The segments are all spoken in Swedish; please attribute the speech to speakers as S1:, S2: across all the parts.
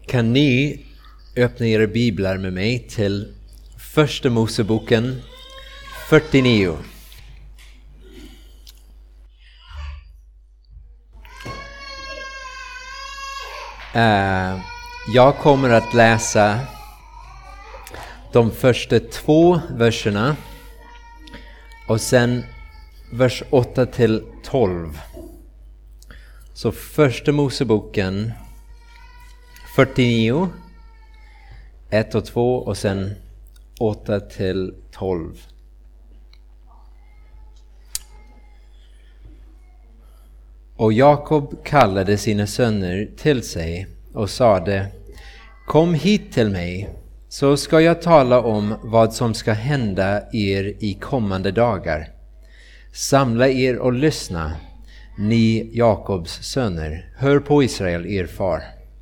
S1: Kan ni öppna era biblar med mig till Första Moseboken 49. Jag kommer att läsa de första 2 verserna och sen vers 8 till 12. Så Första Moseboken 49, 1 och 2 och sen 8 till 12. Och Jakob kallade sina söner till sig och sade: Kom hit till mig, så ska jag tala om vad som ska hända er i kommande dagar. Samla er och lyssna, ni Jakobs söner. Hör på Israel, er far.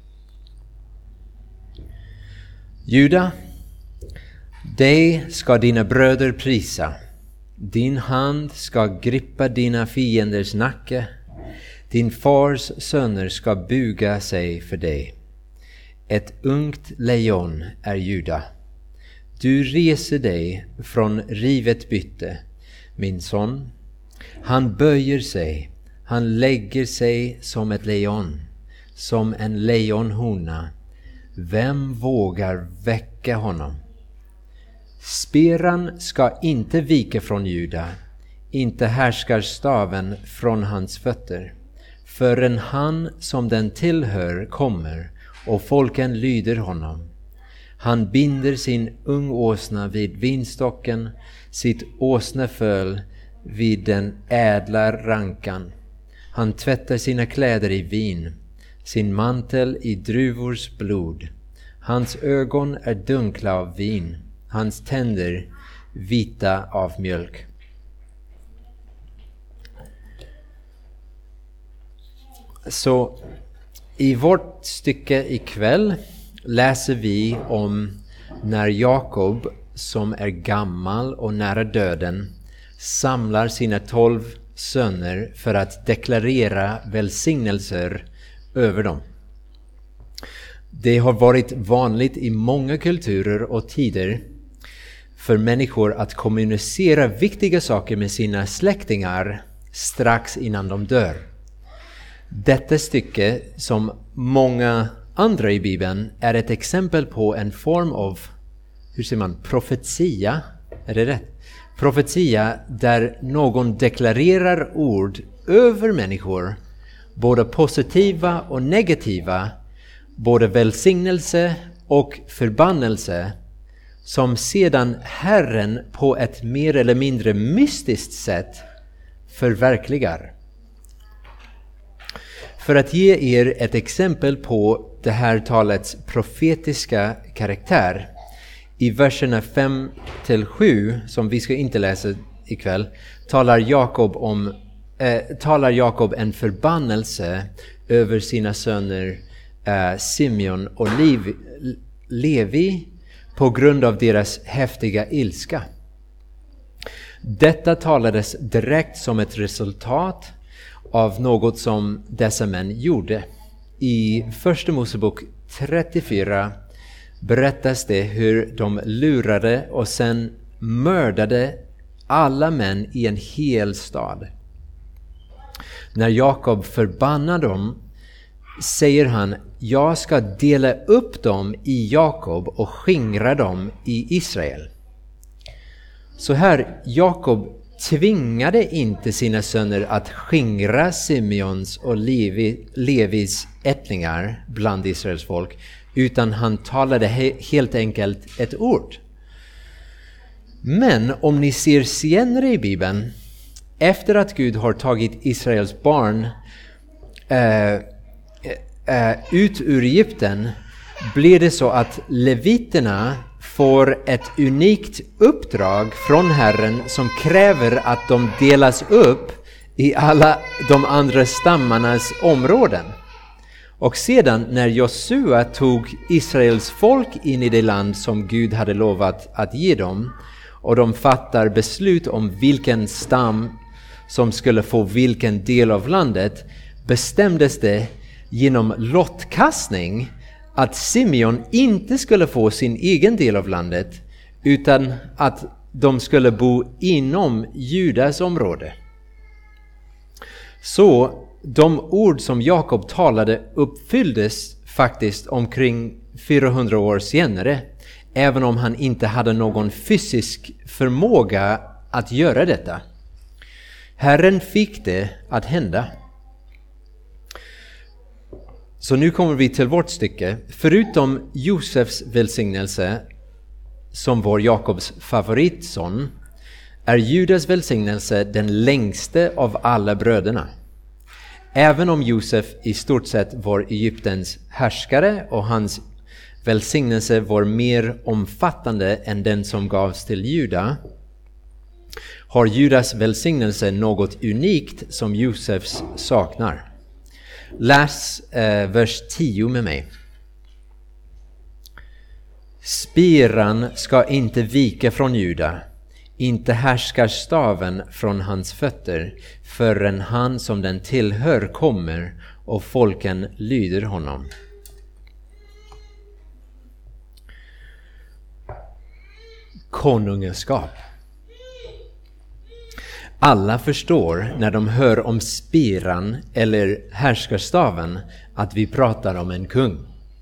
S1: Juda, dig ska dina bröder prisa. Din hand ska grippa dina fienders nacke. Din fars söner ska buga sig för dig. Ett ungt lejon är Juda. Du reser dig från rivet bytte, min son. Han böjer sig, han lägger sig som ett lejon, som en lejonhona. Vem vågar väcka honom? Speran ska inte vika från Juda, inte härskar staven från hans fötter, förrän han som den tillhör kommer och folken lyder honom. Han binder sin ungåsna vid vinstocken, sitt åsneföl vid den ädla rankan. Han tvättar sina kläder i vin, sin mantel i druvors blod. Hans ögon är dunkla av vin, hans tänder vita av mjölk. Så i vårt stycke ikväll läser vi om när Jakob, som är gammal och nära döden, samlar sina 12 söner för att deklarera välsignelser över dem. Det har varit vanligt i många kulturer och tider för människor att kommunicera viktiga saker med sina släktingar strax innan de dör. Detta stycke, som många andra i Bibeln, är ett exempel på en form av, profetia, är det rätt? Profetia där någon deklarerar ord över människor, både positiva och negativa, både välsignelse och förbannelse, som sedan Herren på ett mer eller mindre mystiskt sätt förverkligar. För att ge er ett exempel på det här talets profetiska karaktär, i verserna 5 till 7, som vi ska inte läsa ikväll, talar Jakob en förbannelse över sina söner Simeon och Levi på grund av deras häftiga ilska. Detta talades direkt som ett resultat av något som dessa män gjorde. I Första Mosebok 34 berättas det hur de lurade och sen mördade alla män i en hel stad. När Jakob förbannar dem säger han: jag ska dela upp dem i Jakob och skingra dem i Israel. Så här, Jakob tvingade inte sina söner att skingra Simeons och Levis ättlingar bland Israels folk, utan han talade helt enkelt ett ord. Men om ni ser senare i Bibeln, efter att Gud har tagit Israels barn ut ur Egypten, blir det så att leviterna får ett unikt uppdrag från Herren som kräver att de delas upp i alla de andra stammarnas områden. Och sedan när Josua tog Israels folk in i det land som Gud hade lovat att ge dem, och de fattar beslut om vilken stam som skulle få vilken del av landet, bestämdes det genom lottkastning att Simeon inte skulle få sin egen del av landet, utan att de skulle bo inom Judas område. Så de ord som Jakob talade uppfylldes faktiskt omkring 400 år senare, även om han inte hade någon fysisk förmåga att göra detta. Herren fick det att hända. Så nu kommer vi till vårt stycke. Förutom Josefs välsignelse, som var Jakobs favoritson, är Judas välsignelse den längste av alla bröderna. Även om Josef i stort sett var Egyptens härskare och hans välsignelse var mer omfattande än den som gavs till Juda, har Judas välsignelse något unikt som Josefs saknar. Läs vers 10 med mig. Spiran ska inte vika från Juda, inte härskar staven från hans fötter, förrän han som den tillhör kommer och folken lyder honom. Konungskap. Alla förstår när de hör om spiran eller härskarstaven att vi pratar om en kung.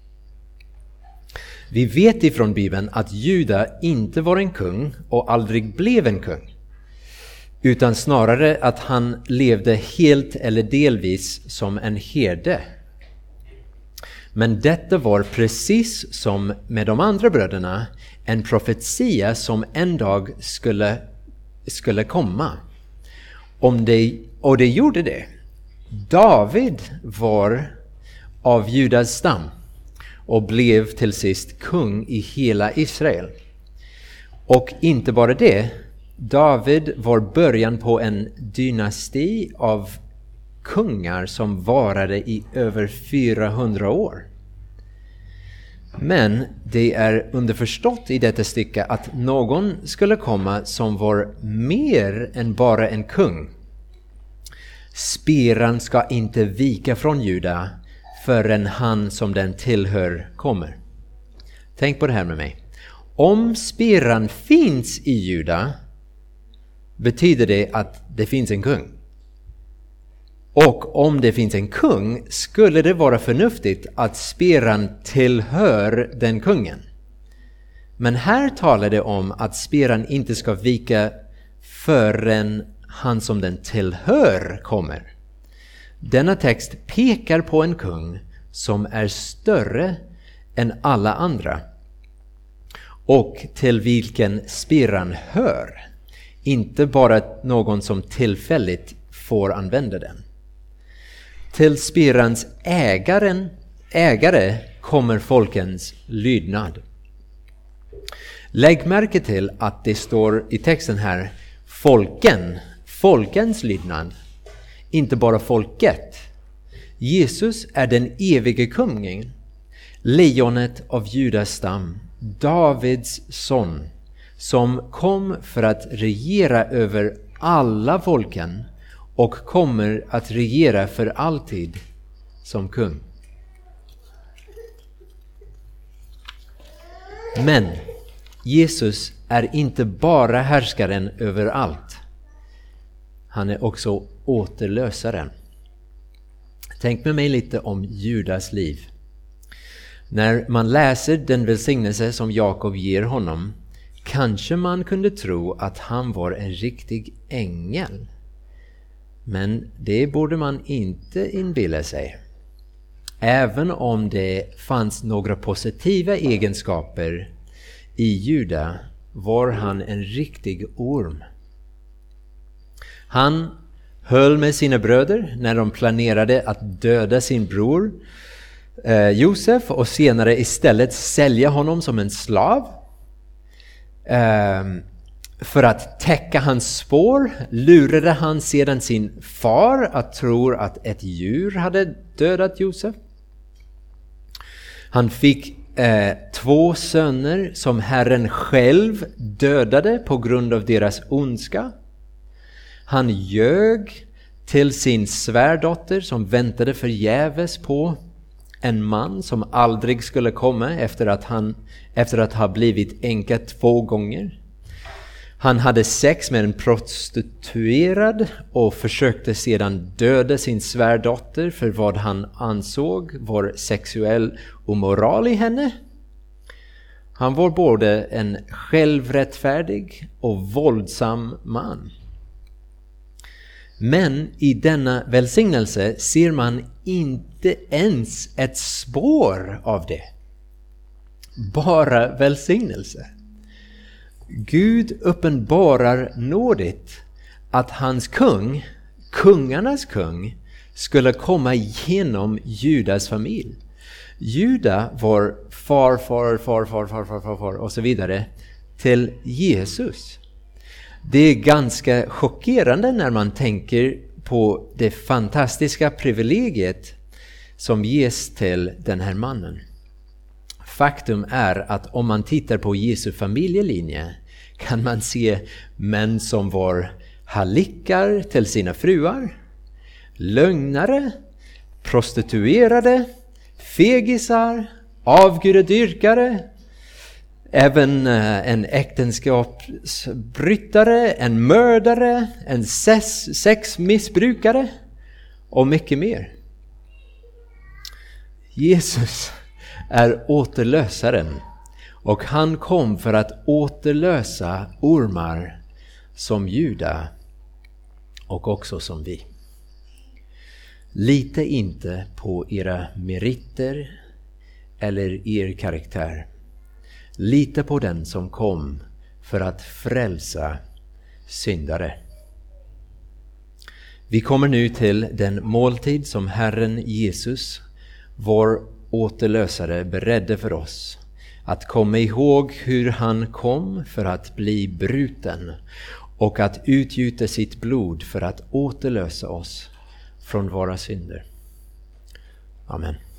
S1: Vi vet ifrån Bibeln att Juda inte var en kung och aldrig blev en kung, utan snarare att han levde helt eller delvis som en herde. Men detta var precis som med de andra bröderna en profetia som en dag skulle komma. Och det gjorde det. David var av Judas stam och blev till sist kung i hela Israel. Och inte bara det, David var början på en dynasti av kungar som varade i över 400 år. Men det är underförstått i detta stycke att någon skulle komma som var mer än bara en kung. Spiran ska inte vika från Juda förrän han som den tillhör kommer. Tänk på det här med mig. Om spiran finns i Juda betyder det att det finns en kung. Och om det finns en kung skulle det vara förnuftigt att spiran tillhör den kungen. Men här talar det om att spiran inte ska vika förrän han som den tillhör kommer. Denna text pekar på en kung som är större än alla andra och till vilken spiran hör. Inte bara någon som tillfälligt får använda den. Till spirans ägare kommer folkens lydnad. Lägg märke till att det står i texten här folkens lydnad, inte bara folket. Jesus är den evige kungen, lejonet av Judas stam, Davids son, som kom för att regera över alla folken och kommer att regera för alltid som kung. Men Jesus är inte bara härskaren över allt. Han är också återlösaren. Tänk med mig lite om Judas liv. När man läser den välsignelse som Jakob ger honom, kanske man kunde tro att han var en riktig ängel. Men det borde man inte inbilla sig. Även om det fanns några positiva egenskaper i Juda var han en riktig orm. Han höll med sina bröder när de planerade att döda sin bror Josef och senare istället sälja honom som en slav. För att täcka hans spår lurade han sedan sin far att tro att ett djur hade dödat Josef. Han fick 2 söner som Herren själv dödade på grund av deras ondska. Han ljög till sin svärdotter som väntade förgäves på en man som aldrig skulle komma efter att ha blivit änka 2 gånger. Han hade sex med en prostituerad och försökte sedan döda sin svärdotter för vad han ansåg var sexuell omoral i henne. Han var både en självrättfärdig och våldsam man. Men i denna välsignelse ser man inte ens ett spår av det. Bara välsignelse. Gud uppenbarar nådigt att hans kung, kungarnas kung, skulle komma genom Judas familj. Juda var far och så vidare till Jesus. Det är ganska chockerande när man tänker på det fantastiska privilegiet som ges till den här mannen. Faktum är att om man tittar på Jesu familjelinje kan man se män som var hallickar till sina fruar, lögnare, prostituerade, fegisar, avgudadyrkare, även en äktenskapsbrytare, en mördare, en sexmissbrukare och mycket mer. Jesus är återlösaren och han kom för att återlösa ormar som Juda och också som vi. Lita inte på era meriter eller er karaktär. Lita på den som kom för att frälsa syndare. Vi kommer nu till den måltid som Herren Jesus, vår återlösare, beredde för oss. Att komma ihåg hur han kom för att bli bruten och att utgjuta sitt blod för att återlösa oss från våra synder. Amen.